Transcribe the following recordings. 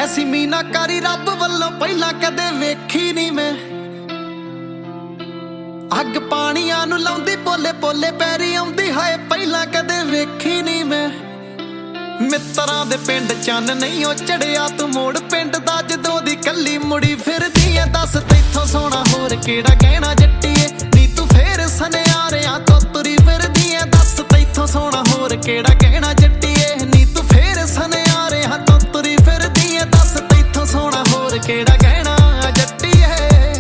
ऐसी मीनाकारी रब वल्लों पहला कदे वेखी नहीं मैं। अग पानियां नूं लाउंदी पोले पोले पैरी आउंदी हाय पहला कदे वेखी नहीं मैं। मित्रां दे पिंड चन्न नहीं ओ चढ़िया तू मोड़ पिंड दा जदों दी कल्ली मुड़ी फिरदी ऐ। दस तैथों सोहना होर केड़ा कहना जट्टीए नी तू फेर सनियारियां तो तुरी फिरदी ऐ। दस तैथों सोहना होर केड़ा कहना जट्टीए नी तू फेर सनियारियां तो तुरी फिरदी ऐ। दस तैथों सोहना होर केड़ा कहना जट्टीए।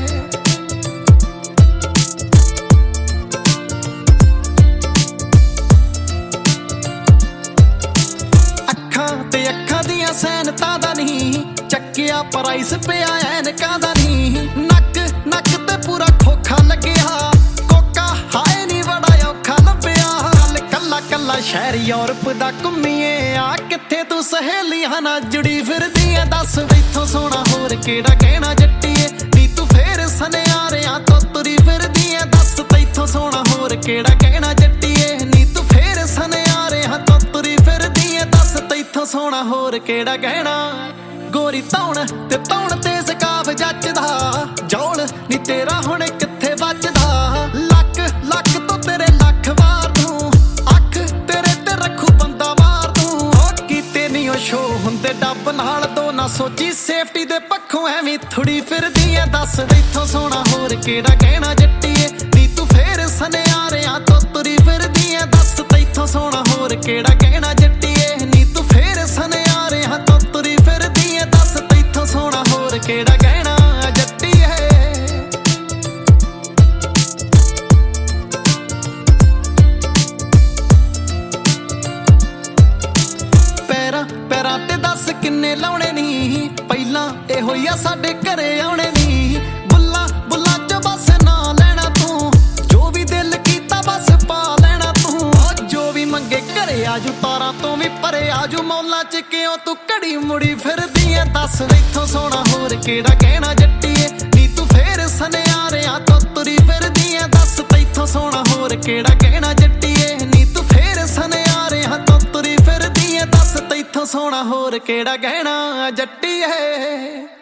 ते अखां दियां सैनतां दा नहीं चक्किया प्राइस पिया ऐनकां दा नहीं। नक नक ते पूरा खोखा लग्या कोका हाय नी बड़ा औखा लभ्या। कल कल्ला कल्ला शहर यूरोप दा घुम्मीए आ कित्थे तू सहेलियां नाल जुड़ी फिरदी ऐ। दस इत्थों सोहना होर केड़ा कहना जट्टीए नी तू फेर सनियारियां तो तुरी फिरदी ऐ। दस तैथों सोहना होर केड़ा कहना जट्टीए नी तू फेर सनियारियां तो तुरी फिरदी ऐ। दस तैथों सोहना होर केड़ा कहना। गोरी तौण ते सकाफ जचदा जौल नी तेरा हुण कित्थे बचदा। लक लक तो तेरे लख वार दूं अख तेरे ते रखू बंदा मार दूं। ओ कीते नी ओ शो हुंदे डब नाल दो ना सोची सेफ्टी दे पक्खों एवीं थुड़ी फिरदी ऐ। दस इत्थों सोहना होर केड़ा कहना जट्टीए नी तू फेर सनियारियां तो तुरी फिरदी ऐ। दस तैथों सोहना होर केड़ा कहना जट्टीए नी तू फेर सनियारियां तो तुरी फिरदी ऐ। दस तैथों सोहना होर केड़ा कहना जट्टीए। पैरां पैरां ते दस किन्ने लाउणे नी पहिलां इहो ही आ साडे घरे आउणे नी। बुल्ला बुल्ला च बस ना लेना तू जो भी दिल कीता बस पा लेना तू। जो भी मंगे घरे आजू तारां तो भी परे आजू मौलां च क्यों तू घड़ी मुड़ी फिरदी ऐ। दस इत्थों सोहना होर केड़ा कहना जट्टीए नी तू फेर सनियारियां तो तुरी फिरदी ऐ। दस तैथों सोहना होर केड़ा कहना जट्टीए नी तू फेर सनियारियां तो तुरी फिरदी ऐ। दस तैथों सोहना होर केड़ा कहना जट्टीए।